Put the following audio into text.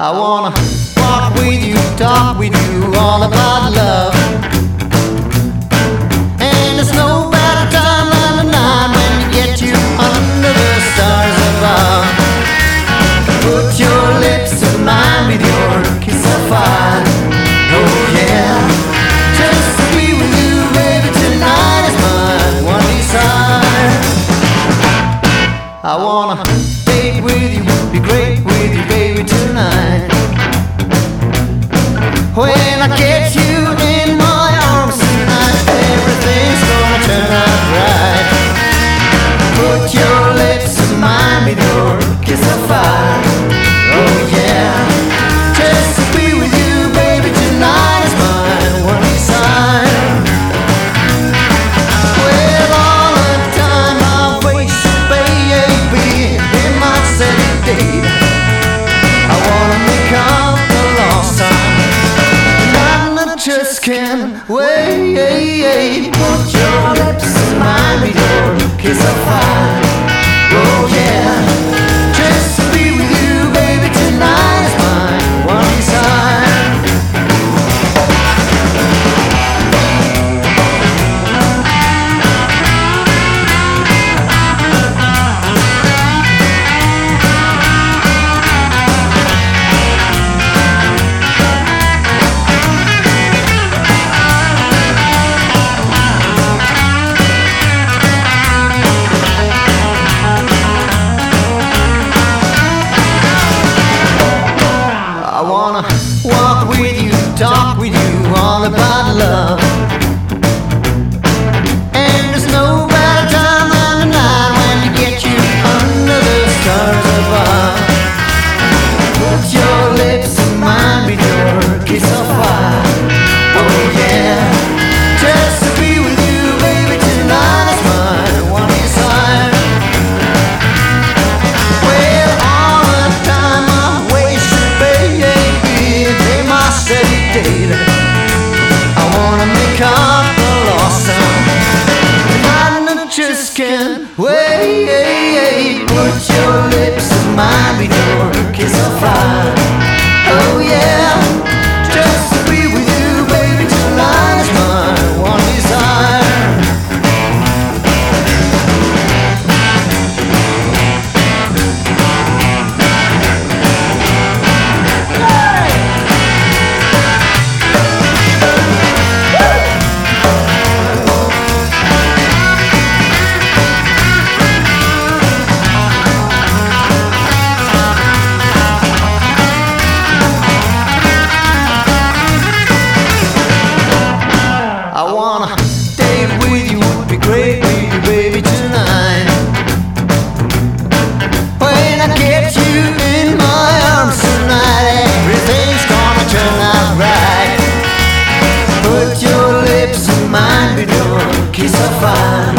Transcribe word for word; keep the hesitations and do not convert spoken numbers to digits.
I wanna walk with you, talk with you, all about love. And there's no better time than the night when you get you under the stars above. Put your lips to mine with your kiss of fire. Oh yeah, just to be with you, baby, tonight is my one desire. I wanna date with you, be great with you, baby, tonight. When I get you in my arms tonight, everything's gonna turn out right. Put your lips to mine with your kiss of fire. Oh yeah, just to be with you, baby, tonight is my one desire. Well, all the time I wasted, baby, in my steady date, I wanna make up the lost time. Just can't wait. Put your lips in mine with your kiss of fire. Oh yeah, just to be with you, baby, tonight is my one desire. Walk with you, talk with you, all about love. And there's no better time than the night when you get you under the stars above. Put your lips in mine with your kiss of fire. Oh yeah, just to be with you, baby, tonight is my one desire. Well, all the time I wasted, baby, I wanna make up the lost time. And I just can't wait. Put your lips in mine with your kiss of fire. Oh yeah, just to be with you, baby, tonight is my one desire. I wanna date with you, would be great with you, baby, tonight. When I get you in my arms tonight, everything's gonna turn out right. Put your lips in mine with your kiss of fire.